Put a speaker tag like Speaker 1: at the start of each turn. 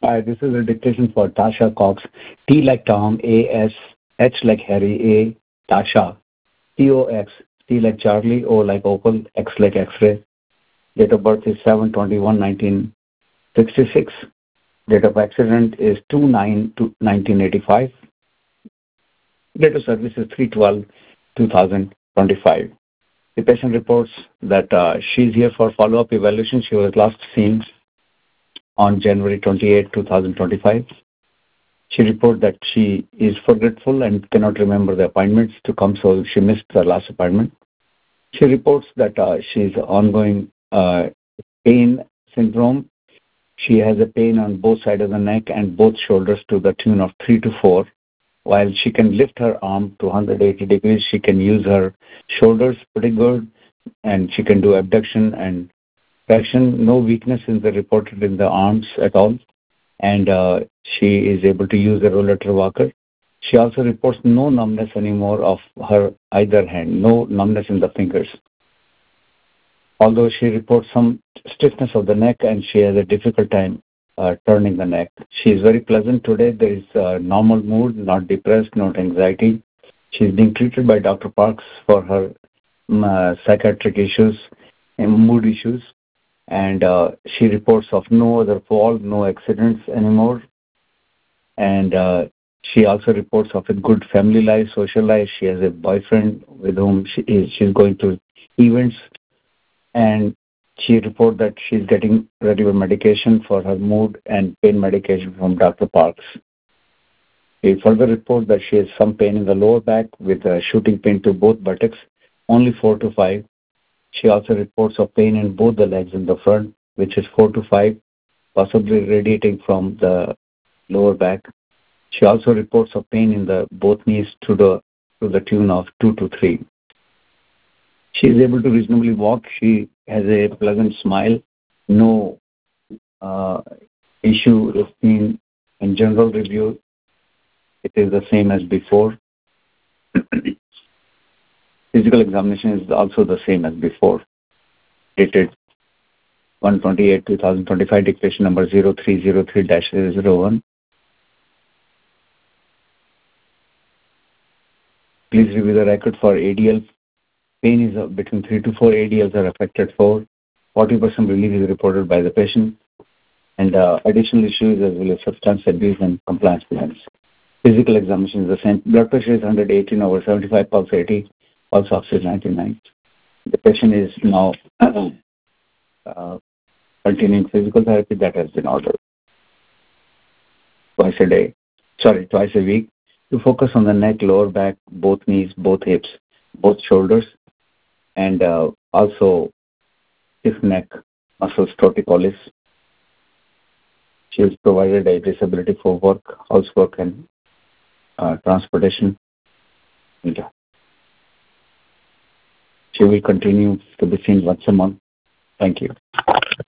Speaker 1: Hi, this is a dictation for Tasha Cox. T like Tom, A S, H like Harry, A, Tasha, TOX, T like Charlie, O like Opal, X like X-ray. Date of birth is 7/21/1966. Date of accident is 2/9/1985. Date of service is 3/12/2025. The patient reports that she's here for follow-up evaluation. She was last seen on January 28, 2025. She reports that she is forgetful and cannot remember the appointments to come, so she missed the last appointment. She reports that she's ongoing pain syndrome. She has a pain on both sides of the neck and both shoulders to the tune of 3 to 4. While she can lift her arm to 180 degrees, she can use her shoulders pretty good, and she can do abduction and traction. No weakness is reported in the arms at all, and she is able to use a rollator walker. She also reports no numbness anymore of her either hand, no numbness in the fingers. Although she reports some stiffness of the neck and she has a difficult time turning the neck. She is very pleasant today. There is normal mood, not depressed, not anxiety. She is being treated by Dr. Parks for her psychiatric issues and mood issues. And she reports of no other fall, no accidents anymore. And she also reports of a good family life, social life. She has a boyfriend with whom she's going to events, and she reports that she's getting regular medication for her mood and pain medication from Dr. Parks. She further reports that she has some pain in the lower back with shooting pain to both buttocks, only 4 to 5. She also reports of pain in both the legs in the front, which is 4 to 5, possibly radiating from the lower back. She also reports of pain in the both knees to the tune of 2 to 3. She is able to reasonably walk. She has a pleasant smile. No issue is seen in general review. It is the same as before. Physical examination is also the same as before. Dated 1/28/2025, dictation number 0303-001. Please review the record for ADL. Pain is between 3 to 4 ADLs are affected for. 40% relief is reported by the patient. And additional issues as well as substance abuse and compliance plans. Physical examination is the same. Blood pressure is 118/75, pulse 80, pulse oxygen 99. The patient is now continuing physical therapy that has been ordered twice a week, to focus on the neck, lower back, both knees, both hips, both shoulders, and also stiff neck muscles, torticollis. She is provided a disability for work, housework, and transportation. And she will continue to be seen once a month. Thank you.